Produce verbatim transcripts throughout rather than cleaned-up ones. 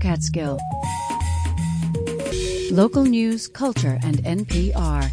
Catskill. Local news, culture, and N P R.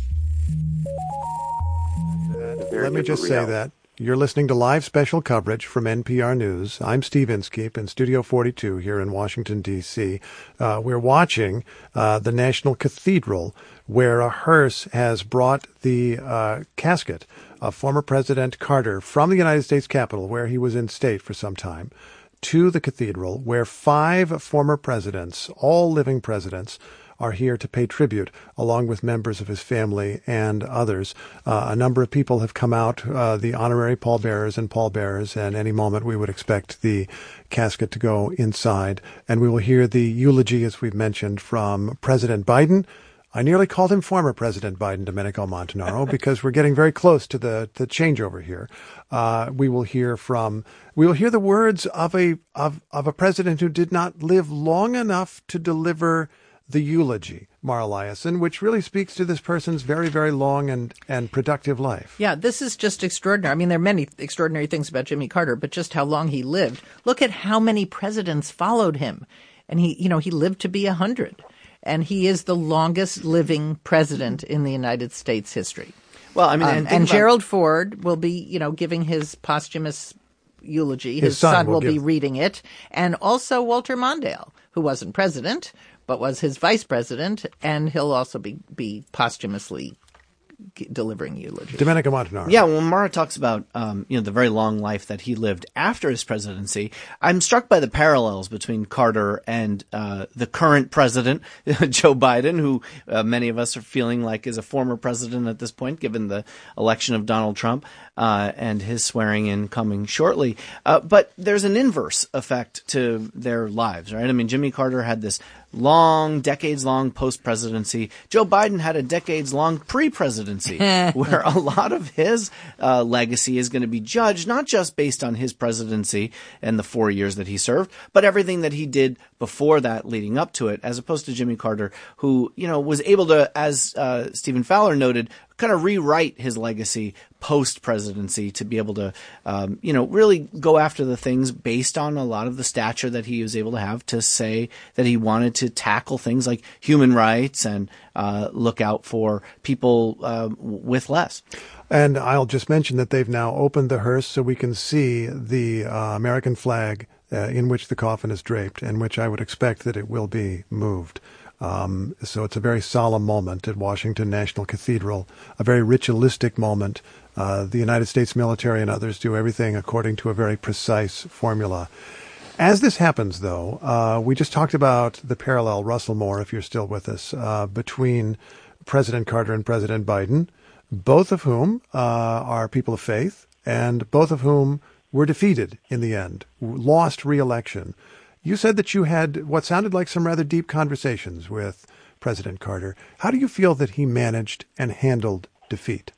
Let me just say that you're listening to live special coverage from N P R News. I'm Steve Inskeep in Studio forty-two here in Washington, D C Uh, we're watching uh, the National Cathedral, where a hearse has brought the uh, casket of former President Carter from the United States Capitol, where he was in state for some time, to the cathedral, where five former presidents, all living presidents, are here to pay tribute, along with members of his family and others. Uh, a number of people have come out, uh, the honorary pallbearers and pallbearers, and any moment we would expect the casket to go inside. And we will hear the eulogy, as we've mentioned, from President Biden. I nearly called him former President Biden, Domenico Montanaro, because we're getting very close to the, the changeover here. Uh, we will hear from, we will hear the words of a, of, of a president who did not live long enough to deliver the eulogy, Mara Liasson, which really speaks to this person's very, very long and, and productive life. Yeah, this is just extraordinary. I mean, there are many extraordinary things about Jimmy Carter, but just how long he lived. Look at how many presidents followed him. And he, you know, he lived to be a hundred. And he is the longest living president in the United States history. Well, I mean, um, and, and about- Gerald Ford will be, you know, giving his posthumous eulogy. His, His son son, will will give- be reading it. And also Walter Mondale, who wasn't president, but was his vice president, and he'll also be, be posthumously delivering eulogy. Domenico Montanaro. Yeah, when Mara talks about um, you know the very long life that he lived after his presidency, I'm struck by the parallels between Carter and uh, the current president, Joe Biden, who uh, many of us are feeling like is a former president at this point, given the election of Donald Trump uh, and his swearing in coming shortly. Uh, but there's an inverse effect to their lives, right? I mean, Jimmy Carter had this long, decades-long post-presidency. Joe Biden had a decades-long pre-presidency where a lot of his uh, legacy is going to be judged not just based on his presidency and the four years that he served, but everything that he did before that leading up to it, as opposed to Jimmy Carter, who, you know, was able to, as uh, Stephen Fowler noted, kind of rewrite his legacy post-presidency to be able to, um, you know, really go after the things based on a lot of the stature that he was able to have to say that he wanted to tackle things like human rights and uh, look out for people uh, with less. And I'll just mention that they've now opened the hearse so we can see the uh, American flag uh, in which the coffin is draped, and which I would expect that it will be moved. Um, so it's a very solemn moment at Washington National Cathedral, a very ritualistic moment. Uh, the United States military and others do everything according to a very precise formula. As this happens, though, uh, we just talked about the parallel, Russell Moore, if you're still with us, uh, between President Carter and President Biden, both of whom uh, are people of faith, and both of whom were defeated in the end, lost re-election. You said that you had what sounded like some rather deep conversations with President Carter. How do you feel that he managed and handled defeat?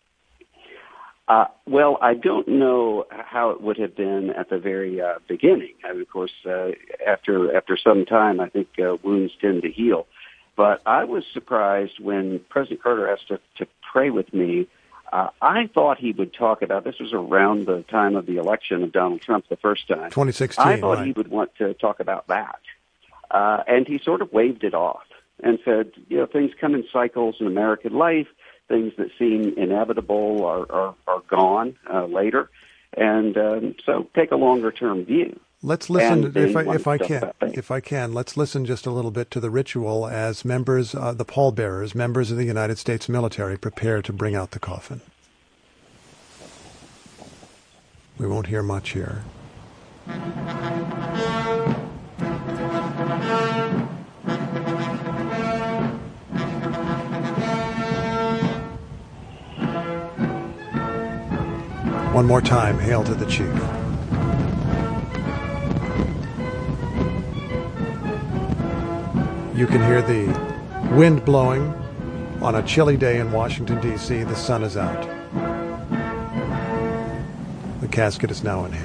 Uh, well, I don't know how it would have been at the very uh, beginning. I mean, of course, uh, after after some time, I think uh, wounds tend to heal. But I was surprised when President Carter asked to, to pray with me. Uh, I thought he would talk about, this was around the time of the election of Donald Trump the first time. twenty sixteen, I thought right. he would want to talk about that. Uh, and he sort of waved it off and said, you know, things come in cycles in American life. Things that seem inevitable are, are, are gone uh, later. And um, so take a longer-term view. Let's listen, And if I, then if I one can, stuff that if I can, let's listen just a little bit to the ritual as members, uh, the pallbearers, members of the United States military, prepare to bring out the coffin. We won't hear much here. One more time, hail to the chief. You can hear the wind blowing on a chilly day in Washington, D C The sun is out. The casket is now in hand.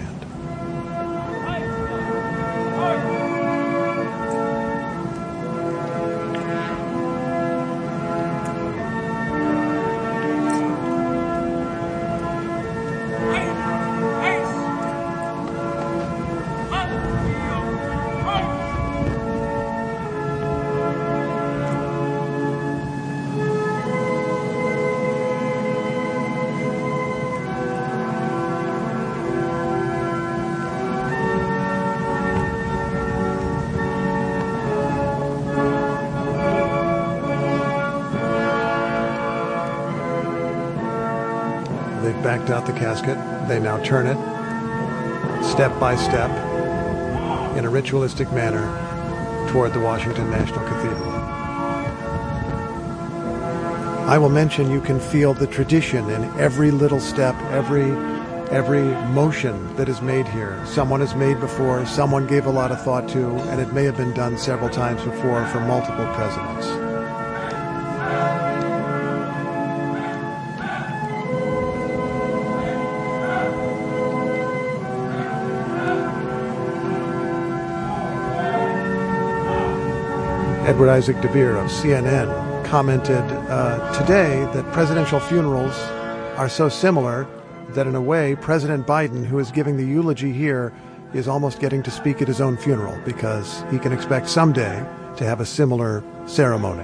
they've backed out the casket. They now turn it step by step in a ritualistic manner toward the Washington National Cathedral. I will mention you can feel the tradition in every little step, every every motion that is made here. Someone has made before, someone gave a lot of thought to, and it may have been done several times before for multiple presidents. Edward Isaac DeVere of C N N commented uh, today that presidential funerals are so similar that in a way, President Biden, who is giving the eulogy here, is almost getting to speak at his own funeral because he can expect someday to have a similar ceremony.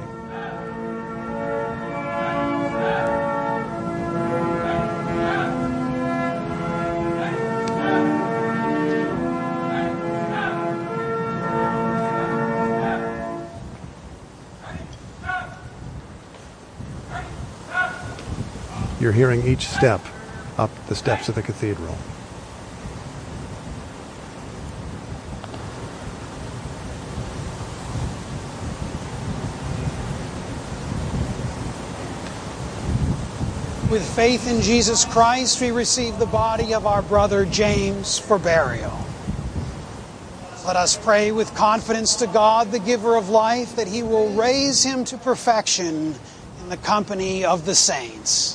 You're hearing each step up the steps of the cathedral. With faith in Jesus Christ, we receive the body of our brother James for burial. Let us pray with confidence to God, the giver of life, that he will raise him to perfection in the company of the saints.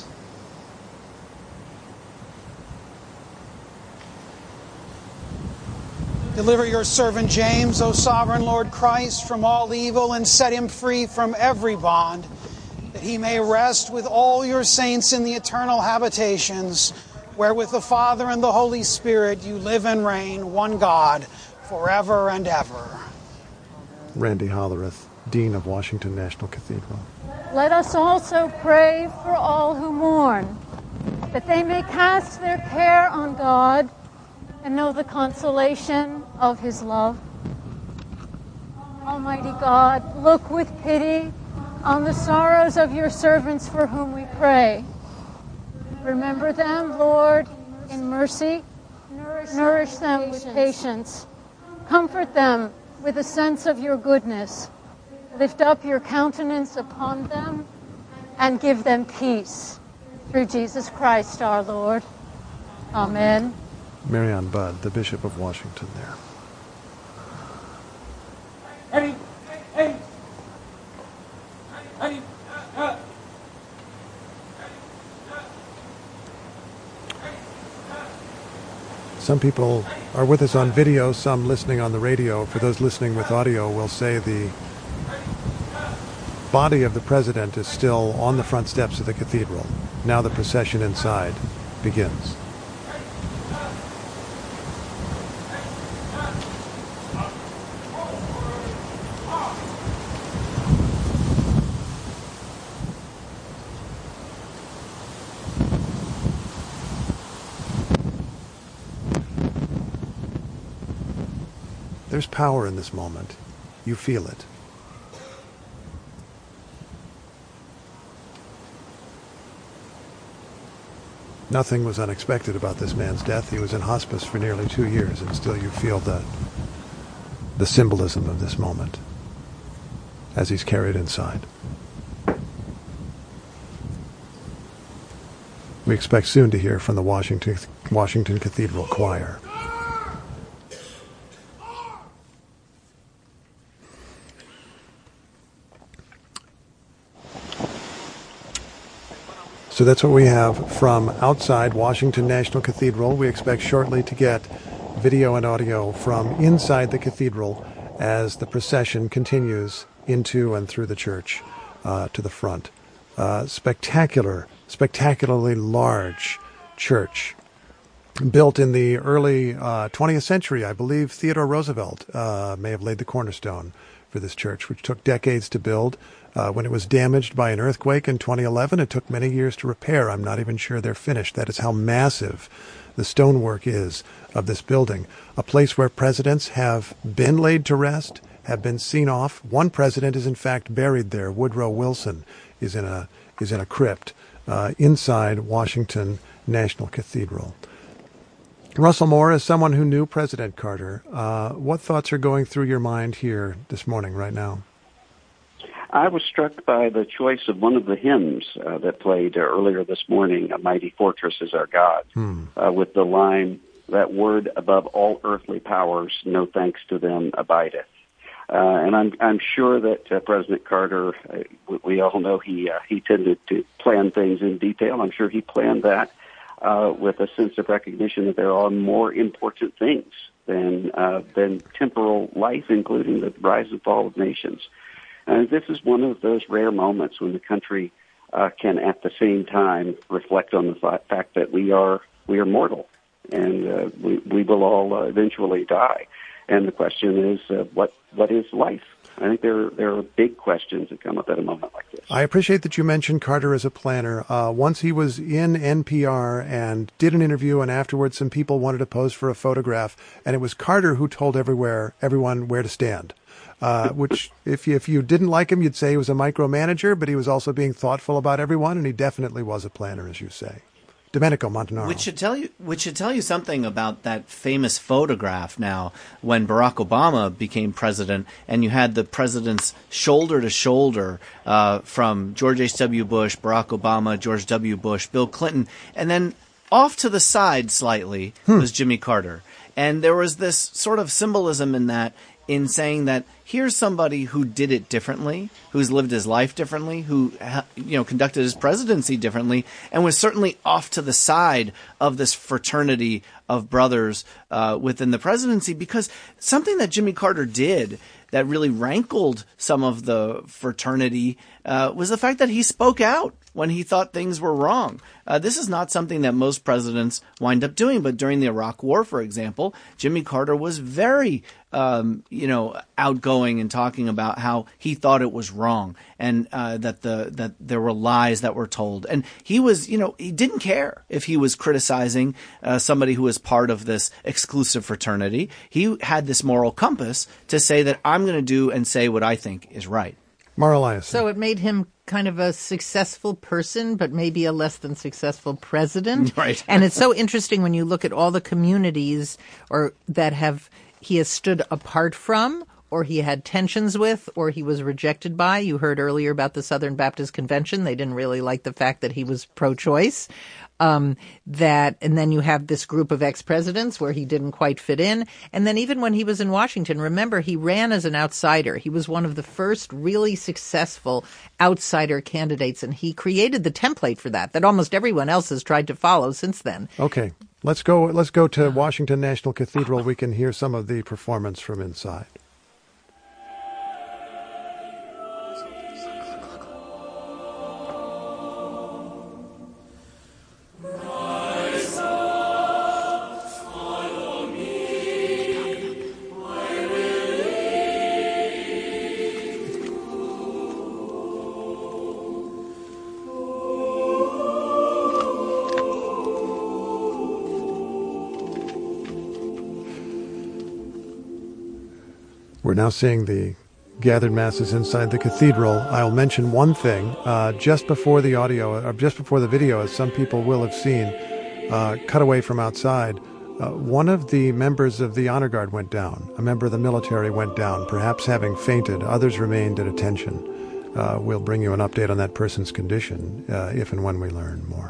Deliver your servant James, O sovereign Lord Christ, from all evil and set him free from every bond, that he may rest with all your saints in the eternal habitations, where with the Father and the Holy Spirit you live and reign, one God, forever and ever. Randy Hollerith, Dean of Washington National Cathedral. Let us also pray for all who mourn, that they may cast their care on God and know the consolation of his love. Almighty God, look with pity on the sorrows of your servants for whom we pray. Remember them, Lord, in mercy. Nourish, Nourish them with patience. Comfort them with a sense of your goodness. Lift up your countenance upon them and give them peace. Through Jesus Christ our Lord. Amen. Marianne Budd, the Bishop of Washington there. Ready? Hey. Ready? Uh. Some people are with us on video, some listening on the radio. For those listening with audio, we'll say the body of the president is still on the front steps of the cathedral. Now the procession inside begins. There's power in this moment. You feel it. Nothing was unexpected about this man's death. He was in hospice for nearly two years, and still you feel the, the symbolism of this moment as he's carried inside. We expect soon to hear from the Washington, Washington Cathedral Choir. So that's what we have from outside Washington National Cathedral. We expect shortly to get video and audio from inside the cathedral as the procession continues into and through the church uh, to the front. Uh, spectacular, spectacularly large church. Built in the early uh, twentieth century, I believe Theodore Roosevelt uh, may have laid the cornerstone for this church, which took decades to build. Uh, when it was damaged by an earthquake in twenty eleven, it took many years to repair. I'm not even sure they're finished. That is how massive the stonework is of this building. A place where presidents have been laid to rest, have been seen off. One president is in fact buried there. Woodrow Wilson is in a is in a crypt uh, inside Washington National Cathedral. Russell Moore, as someone who knew President Carter, uh, what thoughts are going through your mind here this morning, right now? I was struck by the choice of one of the hymns uh, that played uh, earlier this morning, "A Mighty Fortress is Our God," hmm. uh, with the line, "That word above all earthly powers, no thanks to them abideth." Uh, and I'm I'm sure that uh, President Carter, uh, we, we all know he uh, he tended to plan things in detail. I'm sure he planned that uh, with a sense of recognition that there are more important things than uh, than temporal life, including the rise and fall of nations. And this is one of those rare moments when the country uh, can, at the same time, reflect on the fa- fact that we are we are mortal, and uh, we we will all uh, eventually die. And the question is, uh, what what is life? I think there there are big questions that come up at a moment like this. I appreciate that you mentioned Carter as a planner. Uh, once he was in N P R and did an interview, and afterwards some people wanted to pose for a photograph, and it was Carter who told everywhere everyone where to stand. Uh, which, if you, if you didn't like him, you'd say he was a micromanager, but he was also being thoughtful about everyone, and he definitely was a planner, as you say. Domenico Montanaro. Which should tell you, which should tell you something about that famous photograph now when Barack Obama became president, and you had the presidents shoulder to shoulder uh, from George H W. Bush, Barack Obama, George W. Bush, Bill Clinton, and then off to the side slightly hmm. was Jimmy Carter. And there was this sort of symbolism in that, in saying that here's somebody who did it differently, who's lived his life differently, who, you know, conducted his presidency differently, and was certainly off to the side of this fraternity of brothers uh, within the presidency. Because something that Jimmy Carter did that really rankled some of the fraternity uh, was the fact that he spoke out when he thought things were wrong. Uh, this is not something that most presidents wind up doing, but during the Iraq War, for example, Jimmy Carter was very, um, you know, outgoing and talking about how he thought it was wrong, and uh, that the that there were lies that were told. And he was, you know, he didn't care if he was criticizing uh, somebody who was part of this exclusive fraternity. He had this moral compass to say that I'm going to do and say what I think is right. Mara Liasson. So it made him kind of a successful person, but maybe a less than successful president. Right. And it's so interesting when you look at all the communities or that have he has stood apart from, or he had tensions with, or he was rejected by. You heard earlier about the Southern Baptist Convention. They didn't really like the fact that he was pro-choice. Um, that, and then you have this group of ex-presidents where he didn't quite fit in. And then even when he was in Washington, remember, he ran as an outsider. He was one of the first really successful outsider candidates, and he created the template for that, that almost everyone else has tried to follow since then. Okay. Let's go, let's go to Washington National Cathedral. We can hear some of the performance from inside. We're now seeing the gathered masses inside the cathedral. I'll mention one thing. Uh, just before the audio, or just before the video, as some people will have seen, uh, cut away from outside, uh, one of the members of the honor guard went down. A member of the military went down, perhaps having fainted. Others remained at attention. Uh, we'll bring you an update on that person's condition uh, if and when we learn more.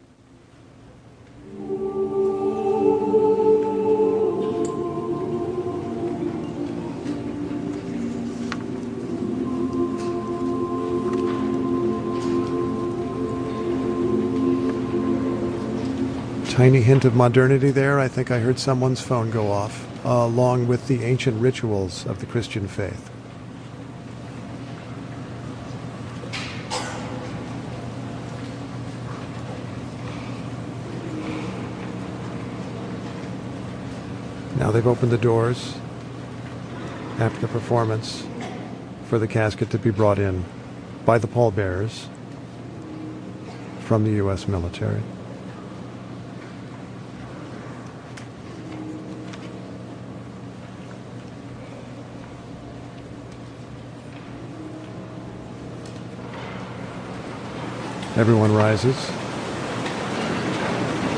Tiny hint of modernity there. I think I heard someone's phone go off, uh, along with the ancient rituals of the Christian faith. Now they've opened the doors after the performance for the casket to be brought in by the pallbearers from the U S military. Everyone rises.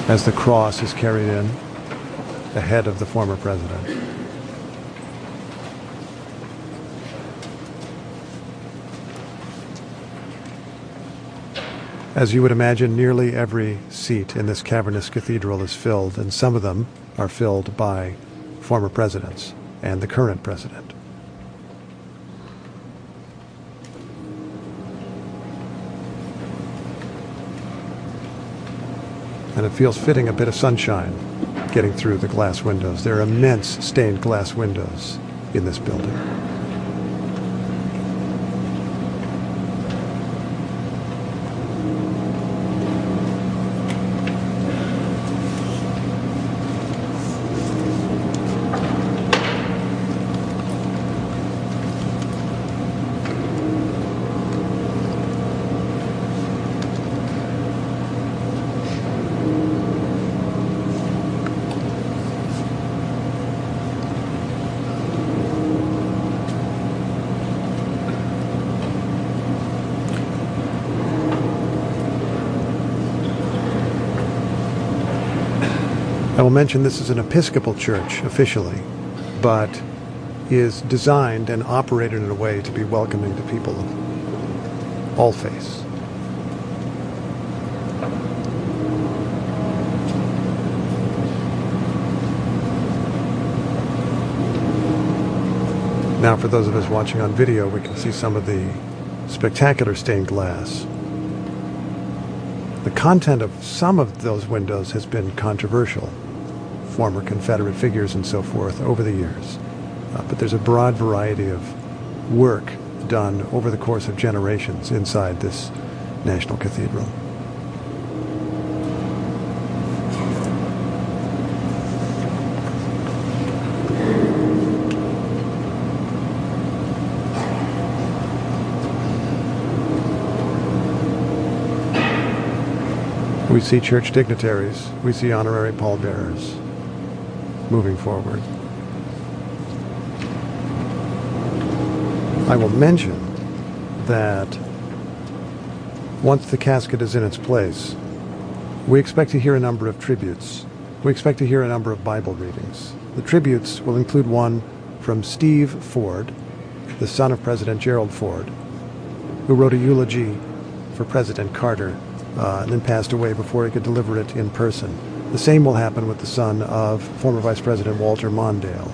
as the cross is carried in, the head of the former president. As you would imagine, nearly every seat in this cavernous cathedral is filled, and some of them are filled by former presidents and the current president. And it feels fitting, a bit of sunshine getting through the glass windows. There are immense stained glass windows in this building. I will mention this is an Episcopal church officially, but is designed and operated in a way to be welcoming to people of all faiths. Now, for those of us watching on video, we can see some of the spectacular stained glass. The content of some of those windows has been controversial. Former Confederate figures and so forth over the years. Uh, but there's a broad variety of work done over the course of generations inside this National Cathedral. We see church dignitaries, we see honorary pallbearers moving forward. I will mention that once the casket is in its place, we expect to hear a number of tributes. We expect to hear a number of Bible readings. The tributes will include one from Steve Ford, the son of President Gerald Ford, who wrote a eulogy for President Carter uh, and then passed away before he could deliver it in person. The same will happen with the son of former Vice President Walter Mondale.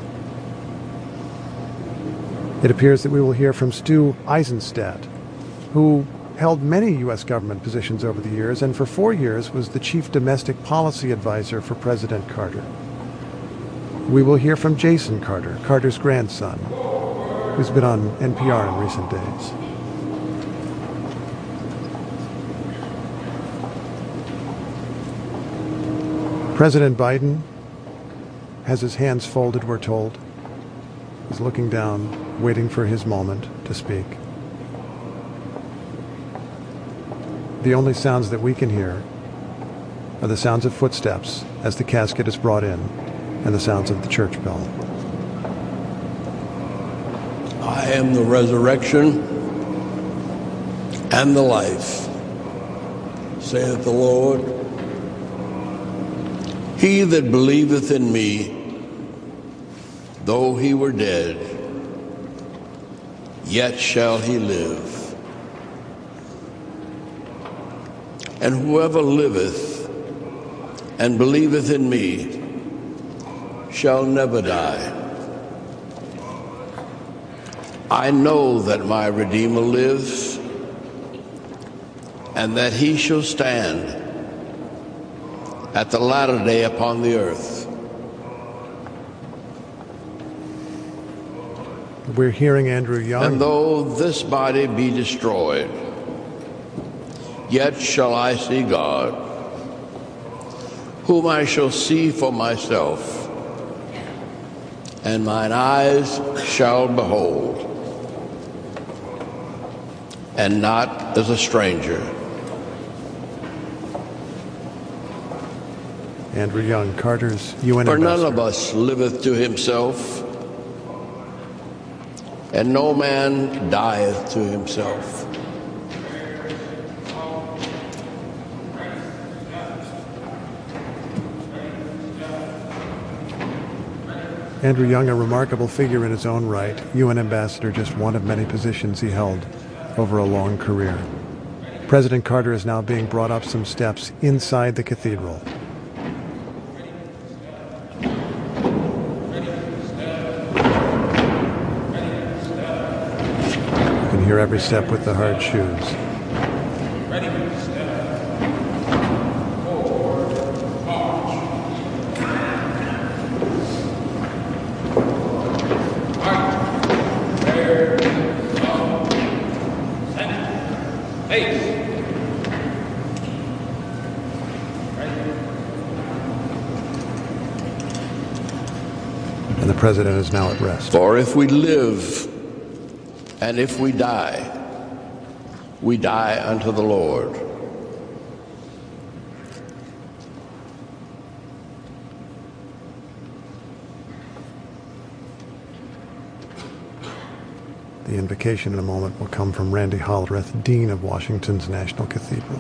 It appears that we will hear from Stu Eisenstadt, who held many U S government positions over the years and for four years was the chief domestic policy advisor for President Carter. We will hear from Jason Carter, Carter's grandson, who's been on N P R in recent days. President Biden has his hands folded, we're told. He's looking down, waiting for his moment to speak. The only sounds that we can hear are the sounds of footsteps as the casket is brought in and the sounds of the church bell. I am the resurrection and the life, saith the Lord. He that believeth in me, though he were dead, yet shall he live. And whoever liveth and believeth in me shall never die. I know that my Redeemer lives, and that he shall stand at the latter day upon the earth. We're hearing Andrew Young. And though this body be destroyed, yet shall I see God, whom I shall see for myself, and mine eyes shall behold, and not as a stranger. Andrew Young, Carter's U N For ambassador. none of us liveth to himself, and no man dieth to himself. Andrew Young, a remarkable figure in his own right, U N ambassador, just one of many positions he held over a long career. President Carter is now being brought up some steps inside the cathedral. You can hear every step with the hard shoes. And the president is now at rest. For if we live and if we die, we die unto the Lord. The invocation in a moment will come from Randy Holdreth, Dean of Washington's National Cathedral.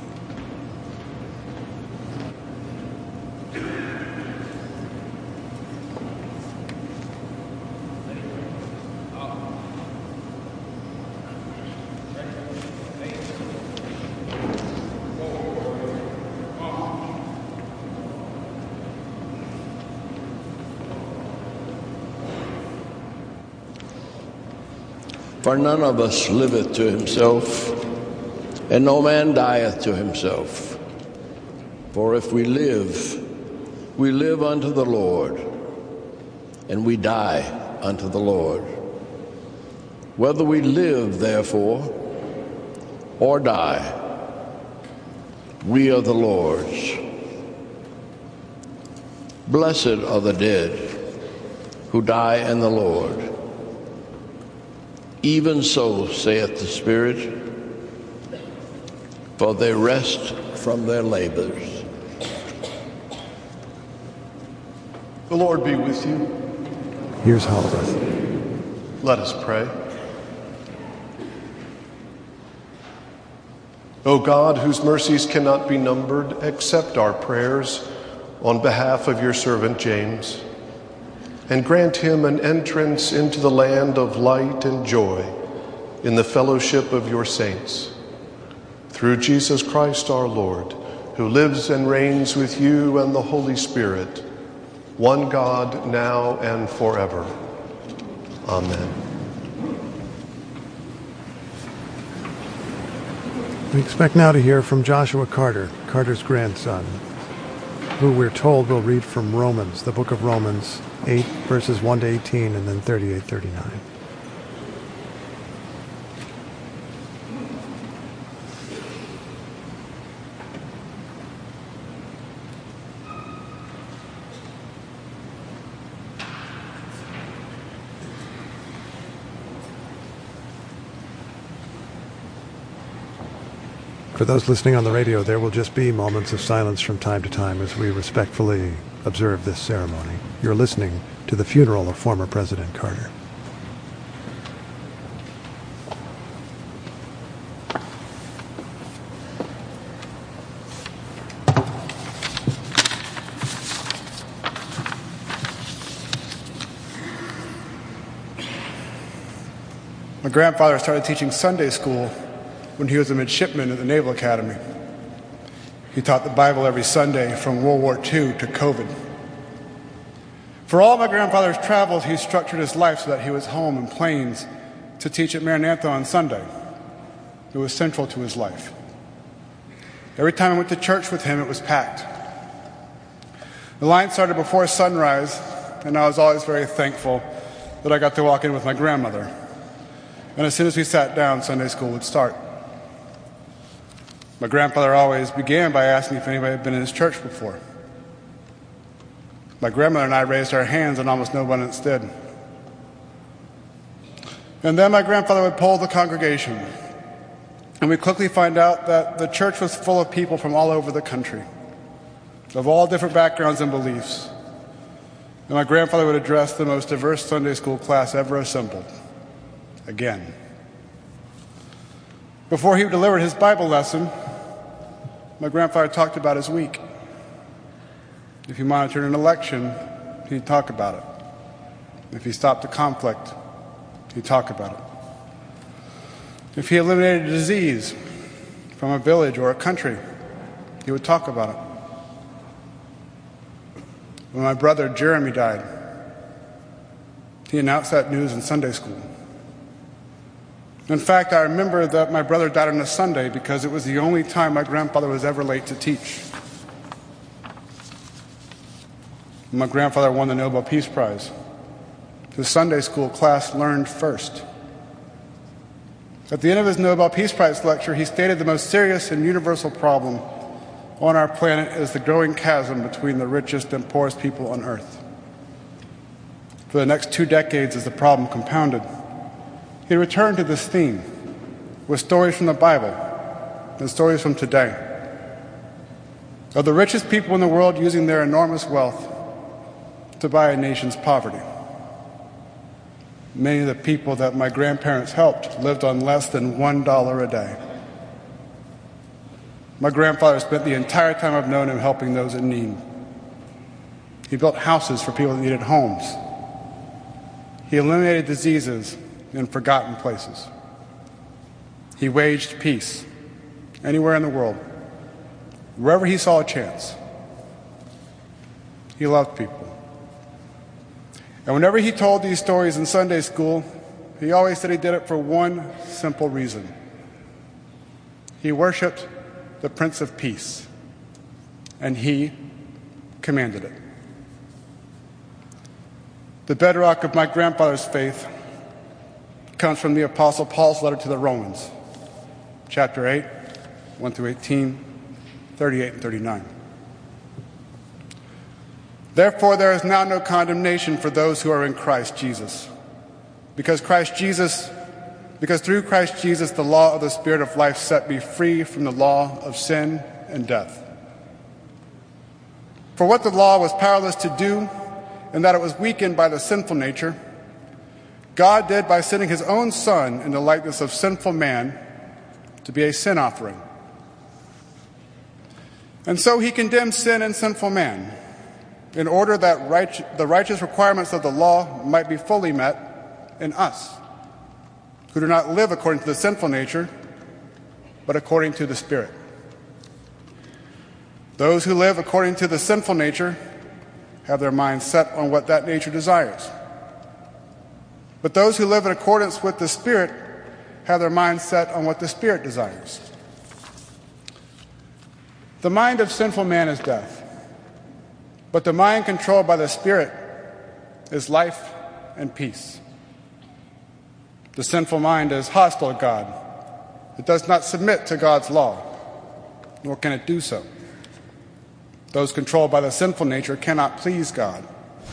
For none of us liveth to himself, and no man dieth to himself. For if we live, we live unto the Lord, and we die unto the Lord. Whether we live, therefore, or die, we are the Lord's. Blessed are the dead who die in the Lord. Even so, saith the Spirit, for they rest from their labors. The Lord be with you. Here's Holdreth. Let us pray. O God, whose mercies cannot be numbered, accept our prayers on behalf of your servant James, and grant him an entrance into the land of light and joy in the fellowship of your saints. Through Jesus Christ our Lord, who lives and reigns with you and the Holy Spirit, one God, now and forever. Amen. We expect now to hear from Joshua Carter, Carter's grandson, who we're told will read from Romans, the book of Romans, eight verses one to eighteen, and then thirty-eight, thirty-nine. For those listening on the radio, there will just be moments of silence from time to time as we respectfully observe this ceremony. You're listening to the funeral of former President Carter. My grandfather started teaching Sunday school when he was a midshipman at the Naval Academy. He taught the Bible every Sunday from World War Two to COVID. For all my grandfather's travels, he structured his life so that he was home in Plains to teach at Maranatha on Sunday. It was central to his life. Every time I went to church with him, it was packed. The line started before sunrise, and I was always very thankful that I got to walk in with my grandmother. And as soon as we sat down, Sunday school would start. My grandfather always began by asking if anybody had been in his church before. My grandmother and I raised our hands, and almost no one else did. And then my grandfather would poll the congregation, and we'd quickly find out that the church was full of people from all over the country, of all different backgrounds and beliefs. And my grandfather would address the most diverse Sunday school class ever assembled. Again. Before he delivered his Bible lesson, my grandfather talked about his week. If he monitored an election, he'd talk about it. If he stopped the conflict, he'd talk about it. If he eliminated a disease from a village or a country, he would talk about it. When my brother Jeremy died, he announced that news in Sunday school. In fact, I remember that my brother died on a Sunday because it was the only time my grandfather was ever late to teach. When my grandfather won the Nobel Peace Prize, his Sunday school class learned first. At the end of his Nobel Peace Prize lecture, he stated the most serious and universal problem on our planet is the growing chasm between the richest and poorest people on earth. For the next two decades, as the problem compounded, he returned to this theme with stories from the Bible and stories from today of the richest people in the world using their enormous wealth to buy a nation's poverty. Many of the people that my grandparents helped lived on less than one dollar a day. My grandfather spent the entire time I've known him helping those in need. He built houses for people that needed homes. He eliminated diseases in forgotten places. He waged peace anywhere in the world, wherever he saw a chance. He loved people. And whenever he told these stories in Sunday school, he always said he did it for one simple reason. He worshiped the Prince of Peace, and he commanded it. The bedrock of my grandfather's faith comes from the Apostle Paul's letter to the Romans, chapter eight, one through eighteen, thirty-eight and thirty-nine. Therefore, there is now no condemnation for those who are in Christ Jesus, because Christ Jesus, because through Christ Jesus, the law of the Spirit of life set me free from the law of sin and death. For what the law was powerless to do, in that it was weakened by the sinful nature, God did by sending his own Son in the likeness of sinful man to be a sin offering. And so he condemned sin and sinful man, in order that right, the righteous requirements of the law might be fully met in us, who do not live according to the sinful nature, but according to the Spirit. Those who live according to the sinful nature have their minds set on what that nature desires. But those who live in accordance with the Spirit have their minds set on what the Spirit desires. The mind of sinful man is death, but the mind controlled by the Spirit is life and peace. The sinful mind is hostile to God. It does not submit to God's law, nor can it do so. Those controlled by the sinful nature cannot please God.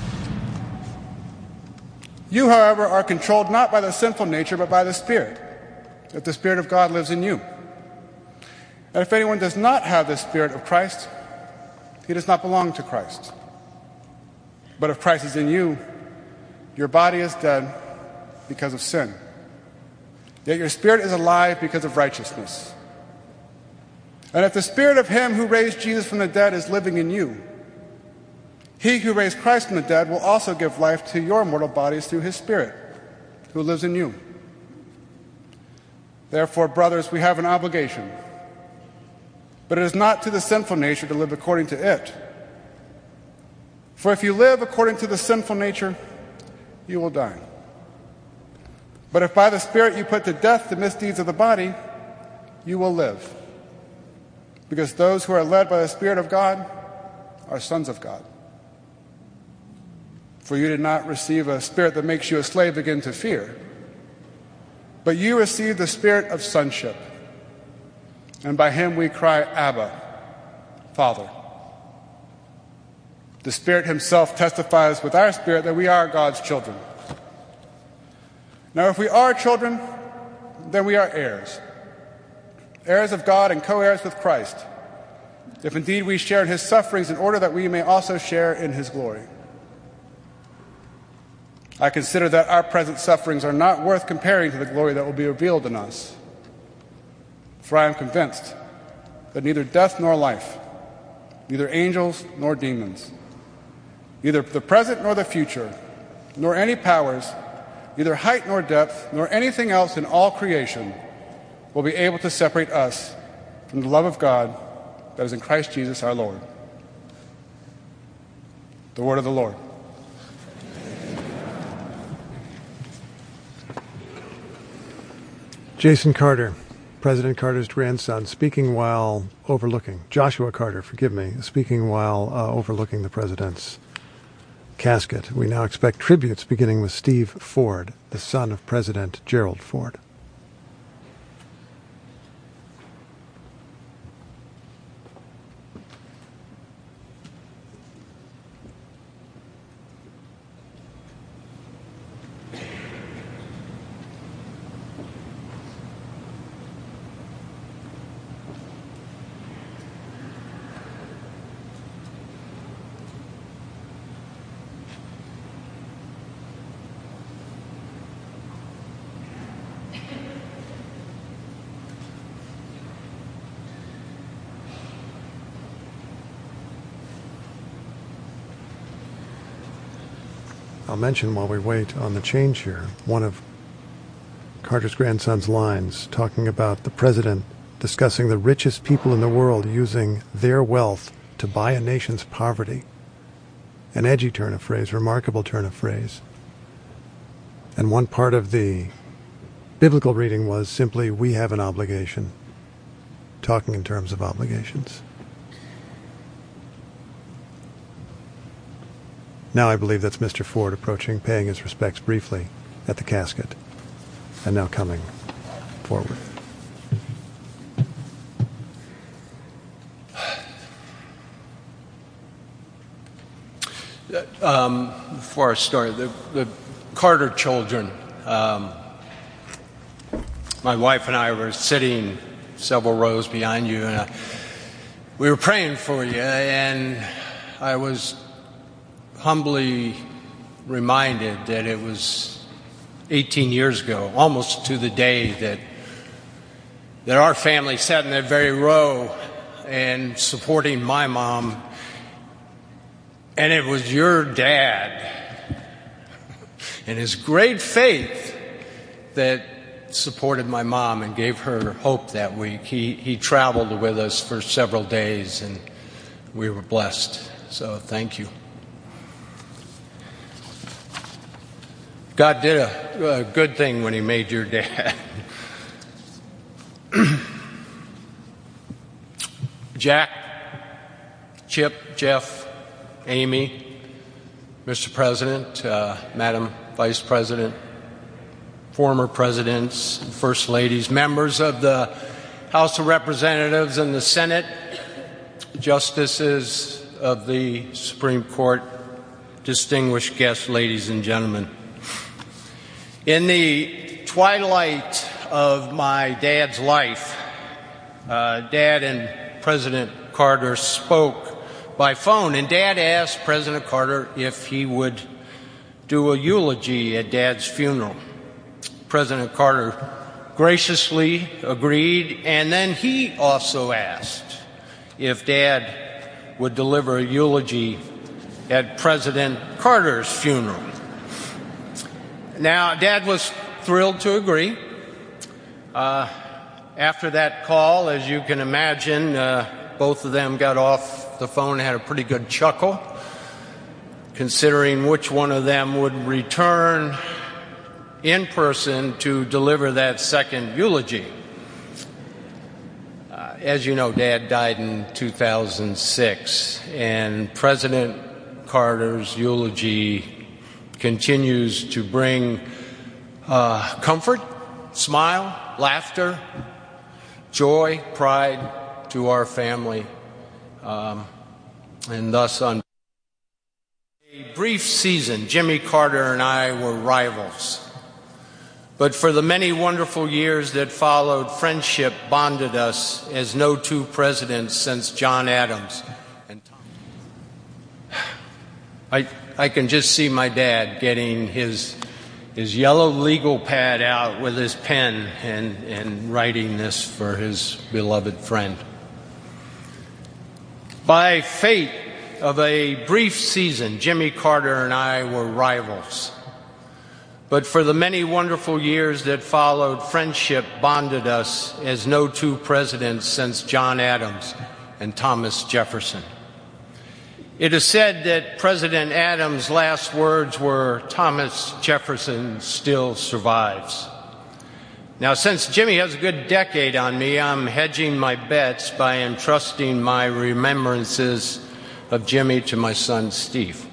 You, however, are controlled not by the sinful nature, but by the Spirit, if the Spirit of God lives in you. And if anyone does not have the Spirit of Christ, he does not belong to Christ. But if Christ is in you, your body is dead because of sin, yet your spirit is alive because of righteousness. And if the Spirit of him who raised Jesus from the dead is living in you, he who raised Christ from the dead will also give life to your mortal bodies through his Spirit, who lives in you. Therefore, brothers, we have an obligation, but it is not to the sinful nature to live according to it. For if you live according to the sinful nature, you will die. But if by the Spirit you put to death the misdeeds of the body, you will live. Because those who are led by the Spirit of God are sons of God. For you did not receive a spirit that makes you a slave again to fear, but you received the Spirit of sonship. And by him we cry, Abba, Father. The Spirit himself testifies with our spirit that we are God's children. Now, if we are children, then we are heirs, heirs of God and co-heirs with Christ, if indeed we share in his sufferings in order that we may also share in his glory. I consider that our present sufferings are not worth comparing to the glory that will be revealed in us. For I am convinced that neither death nor life, neither angels nor demons, neither the present nor the future, nor any powers, neither height nor depth, nor anything else in all creation will be able to separate us from the love of God that is in Christ Jesus our Lord. The word of the Lord. Jason Carter, President Carter's grandson, speaking while overlooking, Joshua Carter, forgive me, speaking while uh, overlooking the president's casket. We now expect tributes beginning with Steve Ford, the son of President Gerald Ford. I'll mention while we wait on the change here, one of Carter's grandson's lines talking about the president discussing the richest people in the world using their wealth to buy a nation's poverty. An edgy turn of phrase, remarkable turn of phrase. And one part of the biblical reading was simply, we have an obligation, talking in terms of obligations. Now I believe that's Mister Ford approaching, paying his respects briefly at the casket, and now coming forward. Um, before I start, the, the Carter children, um, my wife and I were sitting several rows behind you, and I, we were praying for you, and I was humbly reminded that it was eighteen years ago, almost to the day, that that our family sat in that very row and supporting my mom, and it was your dad and his great faith that supported my mom and gave her hope that week. He he traveled with us for several days, and we were blessed. So thank you. God did a, a good thing when he made your dad. Jack, Chip, Jeff, Amy, Mister President, uh, Madam Vice President, former presidents, first ladies, members of the House of Representatives and the Senate, justices of the Supreme Court, distinguished guests, ladies and gentlemen. In the twilight of my dad's life, uh, Dad and President Carter spoke by phone, and Dad asked President Carter if he would do a eulogy at Dad's funeral. President Carter graciously agreed, and then he also asked if Dad would deliver a eulogy at President Carter's funeral. Now, Dad was thrilled to agree. Uh, after that call, as you can imagine, uh, both of them got off the phone and had a pretty good chuckle, considering which one of them would return in person to deliver that second eulogy. Uh, as you know, Dad died in two thousand six, and President Carter's eulogy continues to bring uh, comfort, smile, laughter, joy, pride to our family. Um, and thus, on a brief season, Jimmy Carter and I were rivals. But for the many wonderful years that followed, friendship bonded us as no two presidents since John Adams and Tom. I, I can just see my dad getting his his yellow legal pad out with his pen and, and writing this for his beloved friend. By fate, of a brief season, Jimmy Carter and I were rivals. But for the many wonderful years that followed, friendship bonded us as no two presidents since John Adams and Thomas Jefferson. It is said that President Adams' last words were, "Thomas Jefferson still survives." Now, since Jimmy has a good decade on me, I'm hedging my bets by entrusting my remembrances of Jimmy to my son, Steve.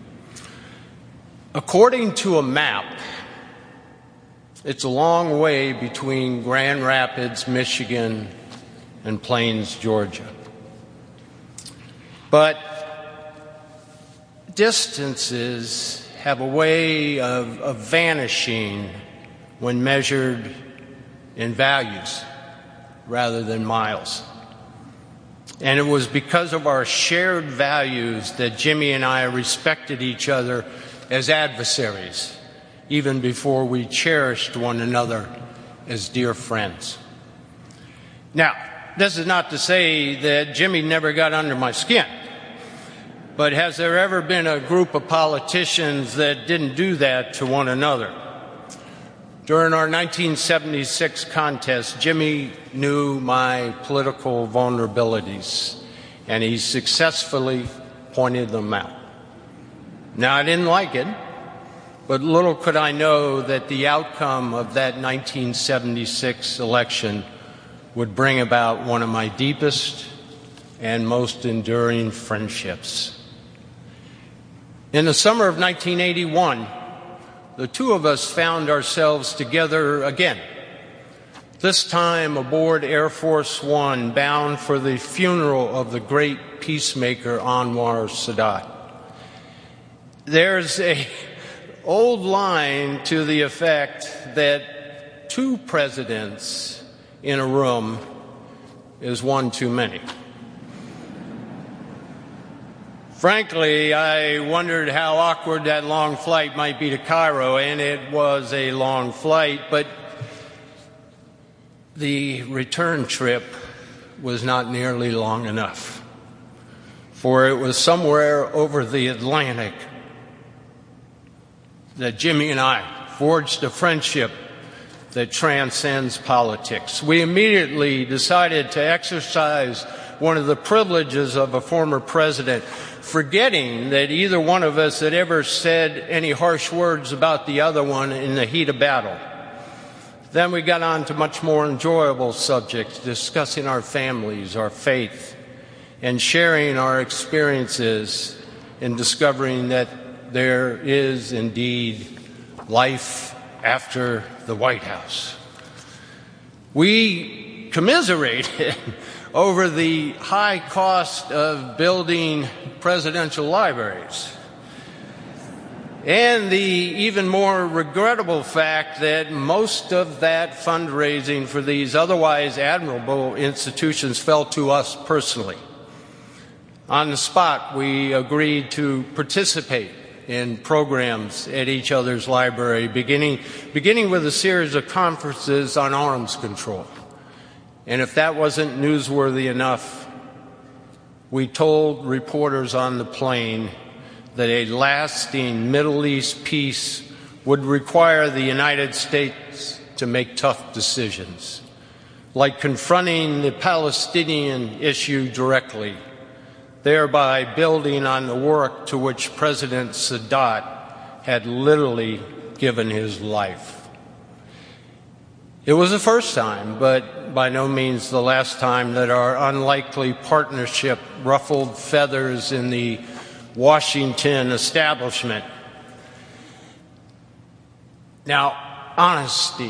According to a map, it's a long way between Grand Rapids, Michigan, and Plains, Georgia. But distances have a way of, of vanishing when measured in values rather than miles. And it was because of our shared values that Jimmy and I respected each other as adversaries, even before we cherished one another as dear friends. Now, this is not to say that Jimmy never got under my skin. But has there ever been a group of politicians that didn't do that to one another? During our nineteen seventy-six contest, Jimmy knew my political vulnerabilities, and he successfully pointed them out. Now, I didn't like it, but little could I know that the outcome of that nineteen seventy-six election would bring about one of my deepest and most enduring friendships. In the summer of nineteen eighty-one, the two of us found ourselves together again, this time aboard Air Force One, bound for the funeral of the great peacemaker Anwar Sadat. There's an old line to the effect that two presidents in a room is one too many. Frankly, I wondered how awkward that long flight might be to Cairo, and it was a long flight, but the return trip was not nearly long enough, for it was somewhere over the Atlantic that Jimmy and I forged a friendship that transcends politics. We immediately decided to exercise one of the privileges of a former president, forgetting that either one of us had ever said any harsh words about the other one in the heat of battle. Then we got on to much more enjoyable subjects, discussing our families, our faith, and sharing our experiences in discovering that there is indeed life after the White House. We commiserated over the high cost of building presidential libraries, and the even more regrettable fact that most of that fundraising for these otherwise admirable institutions fell to us personally. On the spot, we agreed to participate in programs at each other's library, beginning, beginning with a series of conferences on arms control. And if that wasn't newsworthy enough, we told reporters on the plane that a lasting Middle East peace would require the United States to make tough decisions, like confronting the Palestinian issue directly, thereby building on the work to which President Sadat had literally given his life. It was the first time, but by no means the last time, that our unlikely partnership ruffled feathers in the Washington establishment. Now, honesty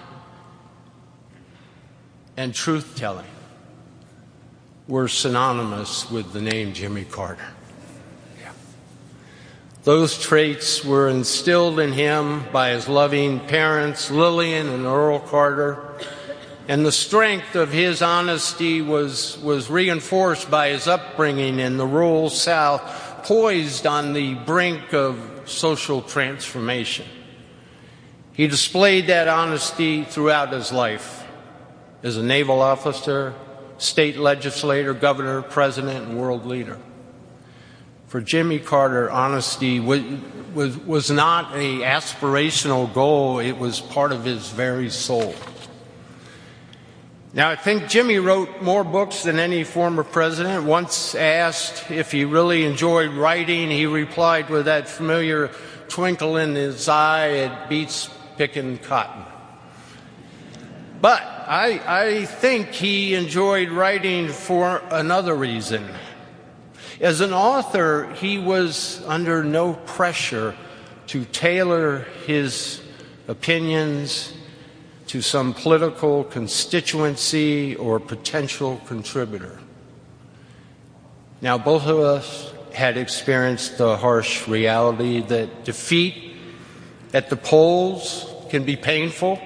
and truth-telling were synonymous with the name Jimmy Carter. Yeah. Those traits were instilled in him by his loving parents, Lillian and Earl Carter, and the strength of his honesty was, was reinforced by his upbringing in the rural South, poised on the brink of social transformation. He displayed that honesty throughout his life as a naval officer, state legislator, governor, president, and world leader. For Jimmy Carter, honesty was, was, was not an aspirational goal. It was part of his very soul. Now, I think Jimmy wrote more books than any former president. Once asked if he really enjoyed writing, he replied with that familiar twinkle in his eye, "It beats picking cotton." But I, I think he enjoyed writing for another reason. As an author, he was under no pressure to tailor his opinions to some political constituency or potential contributor. Now, both of us had experienced the harsh reality that defeat at the polls can be painful,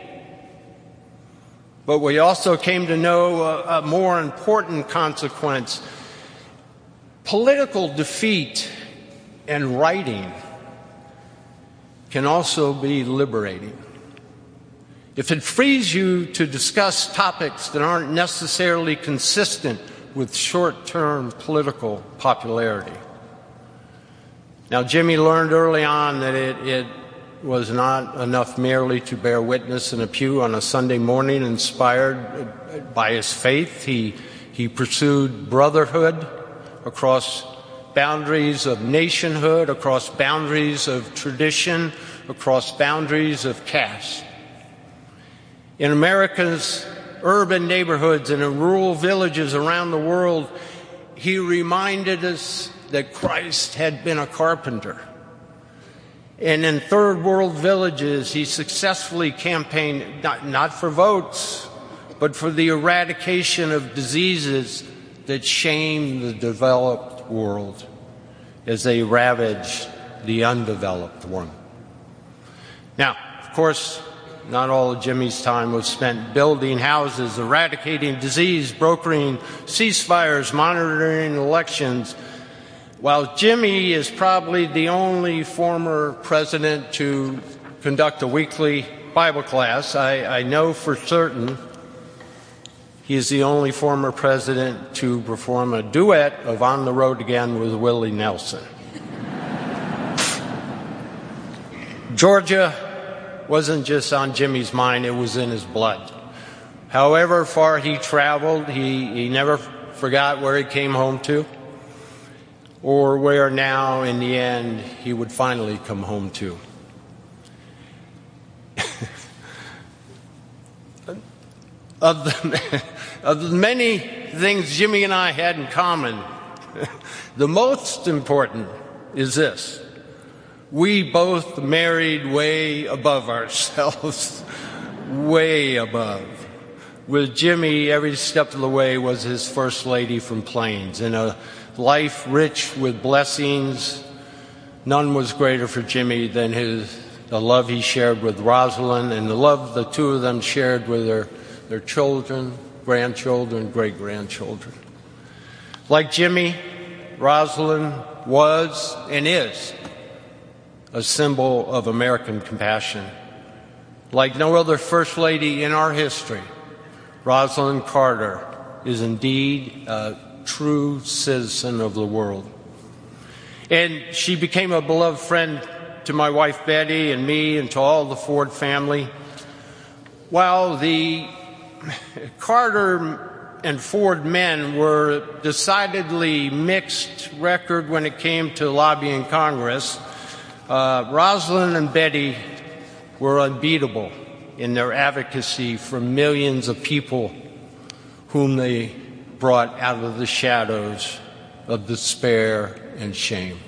but we also came to know a, a more important consequence. Political defeat and writing can also be liberating. If it frees you to discuss topics that aren't necessarily consistent with short-term political popularity. Now, Jimmy learned early on that it, it was not enough merely to bear witness in a pew on a Sunday morning inspired by his faith. He, he pursued brotherhood across boundaries of nationhood, across boundaries of tradition, across boundaries of caste. In America's urban neighborhoods and in rural villages around the world, he reminded us that Christ had been a carpenter. And in third world villages, he successfully campaigned not, not for votes, but for the eradication of diseases that shame the developed world as they ravage the undeveloped one. Now, of course, not all of Jimmy's time was spent building houses, eradicating disease, brokering ceasefires, monitoring elections. While Jimmy is probably the only former president to conduct a weekly Bible class, I, I know for certain he is the only former president to perform a duet of On the Road Again with Willie Nelson. Georgia wasn't just on Jimmy's mind, it was in his blood. However far he traveled, he, he never forgot where he came home to, or where now, in the end, he would finally come home to. Of the, of the many things Jimmy and I had in common, the most important is this. We both married way above ourselves, way above. With Jimmy, every step of the way was his first lady from Plains. In a life rich with blessings, none was greater for Jimmy than his, the love he shared with Rosalind and the love the two of them shared with their their children, grandchildren, great-grandchildren. Like Jimmy, Rosalind was and is a symbol of American compassion. Like no other First Lady in our history, Rosalind Carter is indeed a true citizen of the world. And she became a beloved friend to my wife Betty and me and to all the Ford family. While the Carter and Ford men were decidedly mixed record when it came to lobbying Congress, uh, Rosalind and Betty were unbeatable in their advocacy for millions of people whom they brought out of the shadows of despair and shame.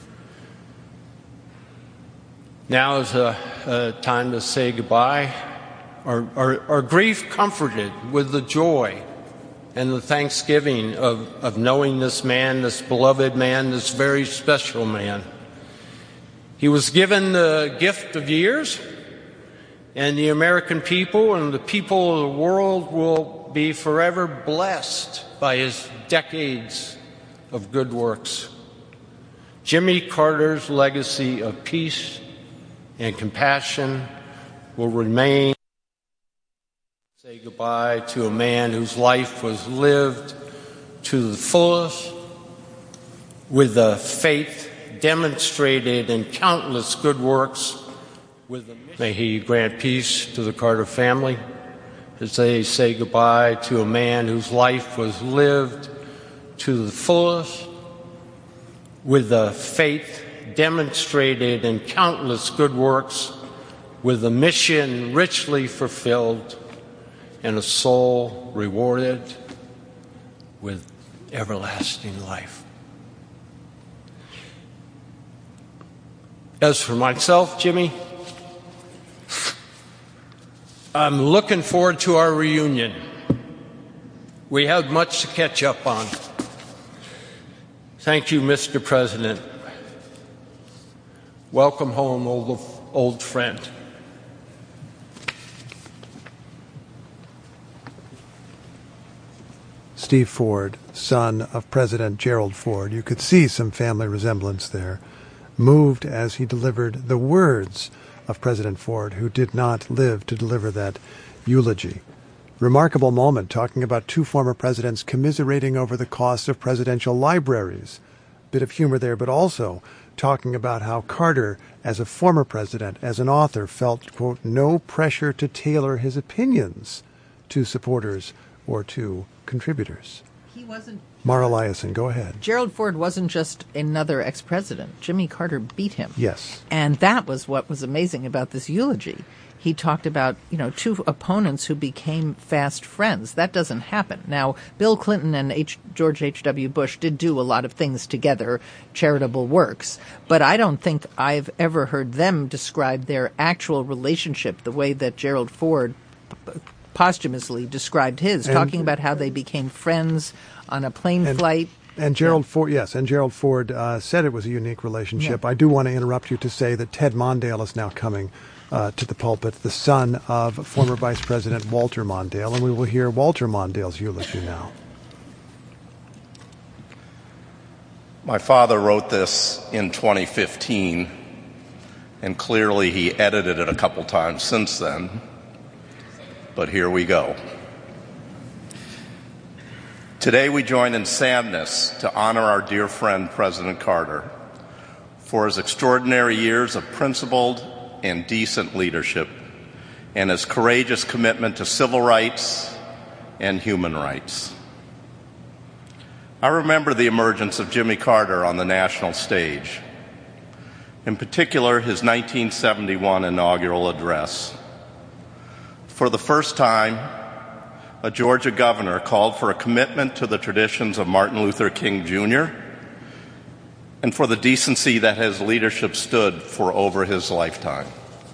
Now is a, a time to say goodbye. Our, our, our grief comforted with the joy and the thanksgiving of, of knowing this man, this beloved man, this very special man. He was given the gift of years, and the American people and the people of the world will be forever blessed by his decades of good works. Jimmy Carter's legacy of peace and compassion will remain. Say goodbye to a man whose life was lived to the fullest with the faith demonstrated in countless good works. With the May he grant peace to the Carter family as they say goodbye to a man whose life was lived to the fullest, with the faith demonstrated in countless good works, with a mission richly fulfilled, and a soul rewarded with everlasting life. As for myself, Jimmy, I'm looking forward to our reunion. We have much to catch up on. Thank you, Mister President. Welcome home, old, old friend. Steve Ford, son of President Gerald Ford. You could see some family resemblance there. Moved as he delivered the words of President Ford, who did not live to deliver that eulogy. Remarkable moment, talking about two former presidents commiserating over the cost of presidential libraries. Bit of humor there, but also talking about how Carter, as a former president, as an author, felt, quote, no pressure to tailor his opinions to supporters or to contributors. He wasn't. Mara Liasson, go ahead. Gerald Ford wasn't just another ex-president. Jimmy Carter beat him. Yes. And that was what was amazing about this eulogy. He talked about, you know, two opponents who became fast friends. That doesn't happen. Now, Bill Clinton and H- George H W. Bush did do a lot of things together, charitable works, but I don't think I've ever heard them describe their actual relationship the way that Gerald Ford p- posthumously described his, and, talking about how they became friends on a plane and, flight. And Gerald yeah. Ford, yes, and Gerald Ford uh, said it was a unique relationship. Yeah. I do want to interrupt you to say that Ted Mondale is now coming uh, to the pulpit, the son of former Vice President Walter Mondale, and we will hear Walter Mondale's eulogy now. My father wrote this in twenty fifteen, and clearly he edited it a couple times since then, but here we go. Today we join in sadness to honor our dear friend President Carter for his extraordinary years of principled and decent leadership and his courageous commitment to civil rights and human rights. I remember the emergence of Jimmy Carter on the national stage, in particular his nineteen seventy-one inaugural address. For the first time, a Georgia governor called for a commitment to the traditions of Martin Luther King Junior and for the decency that his leadership stood for over his lifetime.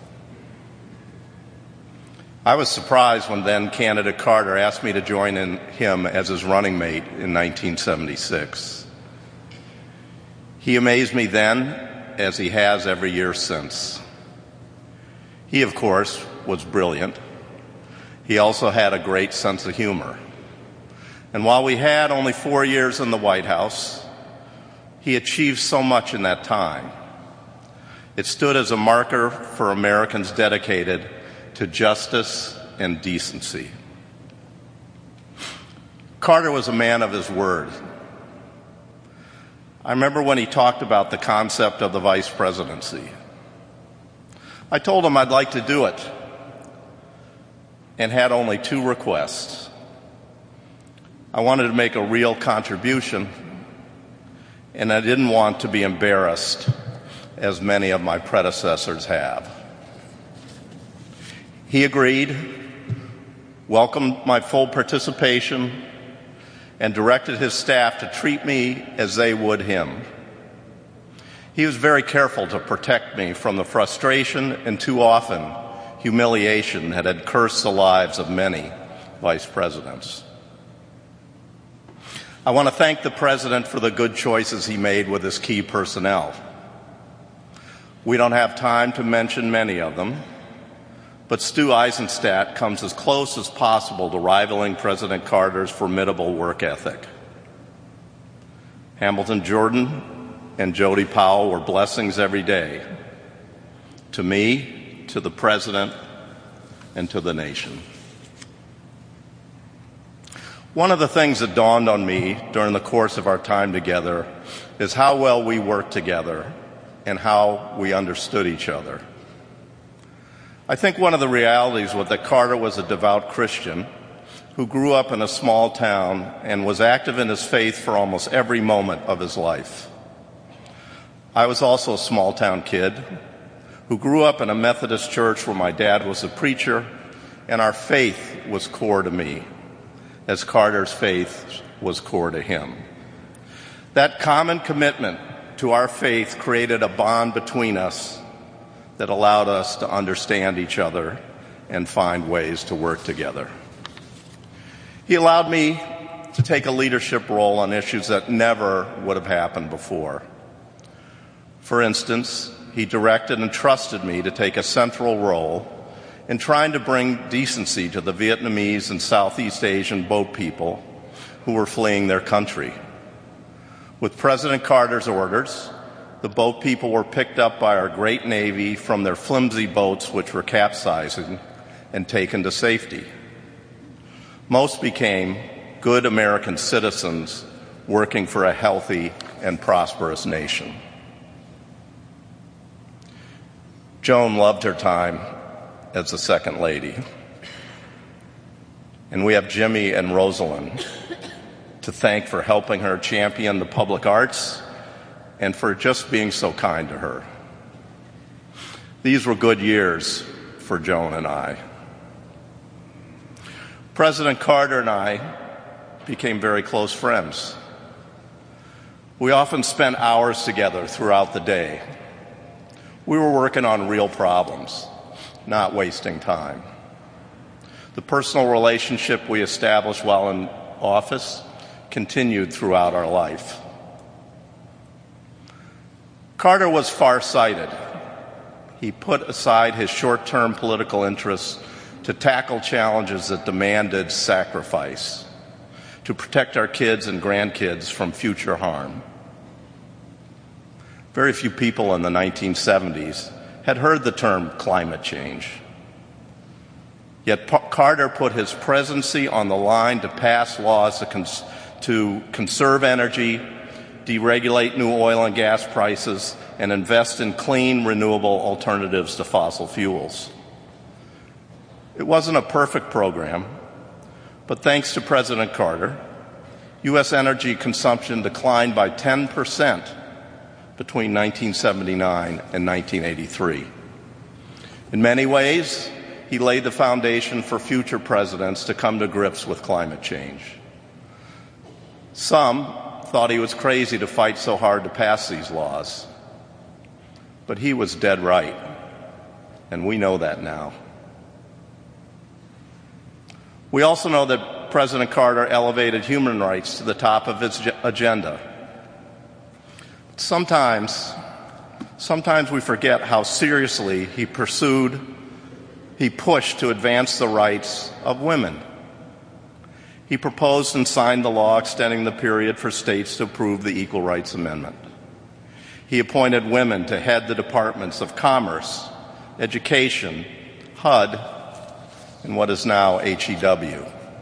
I was surprised when then candidate Carter asked me to join in him as his running mate in nineteen seventy-six. He amazed me then, as he has every year since. He, of course, was brilliant. He also had a great sense of humor. And while we had only four years in the White House, he achieved so much in that time. It stood as a marker for Americans dedicated to justice and decency. Carter was a man of his word. I remember when he talked about the concept of the vice presidency. I told him I'd like to do it, and had only two requests. I wanted to make a real contribution, and I didn't want to be embarrassed, as many of my predecessors have. He agreed, welcomed my full participation, and directed his staff to treat me as they would him. He was very careful to protect me from the frustration and too often humiliation that had cursed the lives of many vice presidents. I want to thank the president for the good choices he made with his key personnel. We don't have time to mention many of them, but Stu Eisenstadt comes as close as possible to rivaling President Carter's formidable work ethic. Hamilton Jordan and Jody Powell were blessings every day, to me, to the president, and to the nation. One of the things that dawned on me during the course of our time together is how well we worked together and how we understood each other. I think one of the realities was that Carter was a devout Christian who grew up in a small town and was active in his faith for almost every moment of his life. I was also a small-town kid who grew up in a Methodist church where my dad was a preacher, and our faith was core to me, as Carter's faith was core to him. That common commitment to our faith created a bond between us that allowed us to understand each other and find ways to work together. He allowed me to take a leadership role on issues that never would have happened before. For instance, he directed and trusted me to take a central role in trying to bring decency to the Vietnamese and Southeast Asian boat people who were fleeing their country. With President Carter's orders, the boat people were picked up by our great Navy from their flimsy boats, which were capsizing, and taken to safety. Most became good American citizens working for a healthy and prosperous nation. Joan loved her time as the Second Lady. And we have Jimmy and Rosalind to thank for helping her champion the public arts and for just being so kind to her. These were good years for Joan and I. President Carter and I became very close friends. We often spent hours together throughout the day. We were working on real problems, not wasting time. The personal relationship we established while in office continued throughout our life. Carter was far-sighted. He put aside his short-term political interests to tackle challenges that demanded sacrifice, to protect our kids and grandkids from future harm. Very few people in the nineteen seventies had heard the term climate change. Yet P- Carter put his presidency on the line to pass laws to, cons- to conserve energy, deregulate new oil and gas prices, and invest in clean, renewable alternatives to fossil fuels. It wasn't a perfect program, but thanks to President Carter, U S energy consumption declined by ten percent between nineteen seventy-nine and nineteen eighty-three. In many ways, he laid the foundation for future presidents to come to grips with climate change. Some thought he was crazy to fight so hard to pass these laws, but he was dead right, and we know that now. We also know that President Carter elevated human rights to the top of his agenda. Sometimes, sometimes we forget how seriously he pursued, he pushed to advance the rights of women. He proposed and signed the law extending the period for states to approve the Equal Rights Amendment. He appointed women to head the departments of Commerce, Education, H U D, and what is now H E W.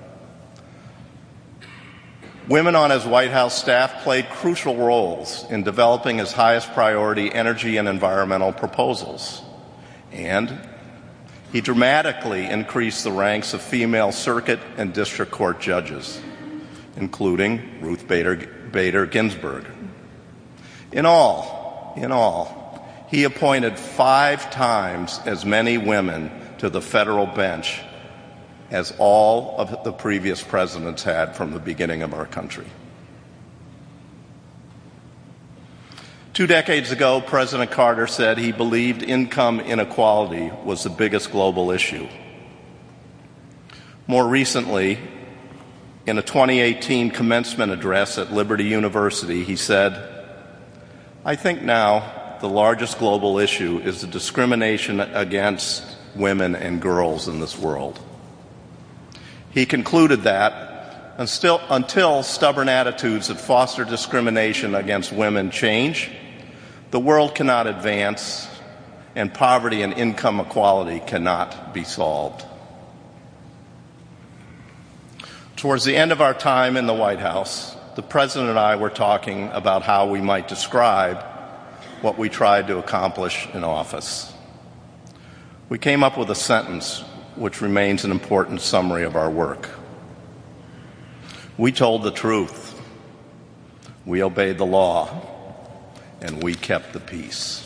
Women on his White House staff played crucial roles in developing his highest priority energy and environmental proposals. And he dramatically increased the ranks of female circuit and district court judges, including Ruth Bader, Bader Ginsburg. In all, in all, he appointed five times as many women to the federal bench as all of the previous presidents had from the beginning of our country. Two decades ago, President Carter said he believed income inequality was the biggest global issue. More recently, in a twenty eighteen commencement address at Liberty University, he said, "I think now the largest global issue is the discrimination against women and girls in this world." He concluded that until, until stubborn attitudes that foster discrimination against women change, the world cannot advance and poverty and income equality cannot be solved. Towards the end of our time in the White House, the President and I were talking about how we might describe what we tried to accomplish in office. We came up with a sentence which remains an important summary of our work. We told the truth, we obeyed the law, and we kept the peace.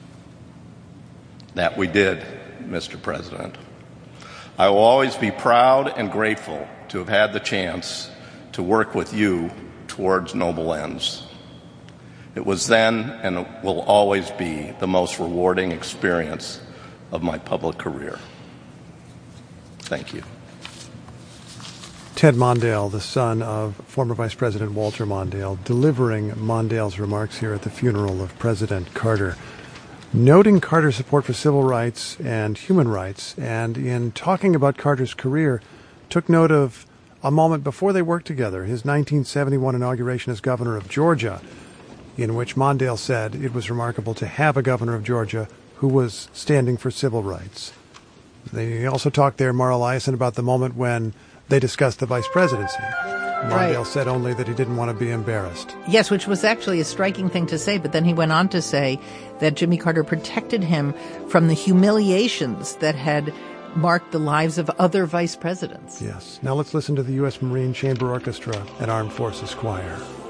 That we did, Mister President. I will always be proud and grateful to have had the chance to work with you towards noble ends. It was then and it will always be the most rewarding experience of my public career. Thank you. Ted Mondale, the son of former Vice President Walter Mondale, delivering Mondale's remarks here at the funeral of President Carter, noting Carter's support for civil rights and human rights, and in talking about Carter's career, took note of a moment before they worked together, his nineteen seventy-one inauguration as governor of Georgia, in which Mondale said it was remarkable to have a governor of Georgia who was standing for civil rights. They also talked there, Mara Liasson, about the moment when they discussed the vice presidency. Mondale right. said only that he didn't want to be embarrassed. Yes, which was actually a striking thing to say, but then he went on to say that Jimmy Carter protected him from the humiliations that had marked the lives of other vice presidents. Yes. Now let's listen to the U S Marine Chamber Orchestra and Armed Forces Choir.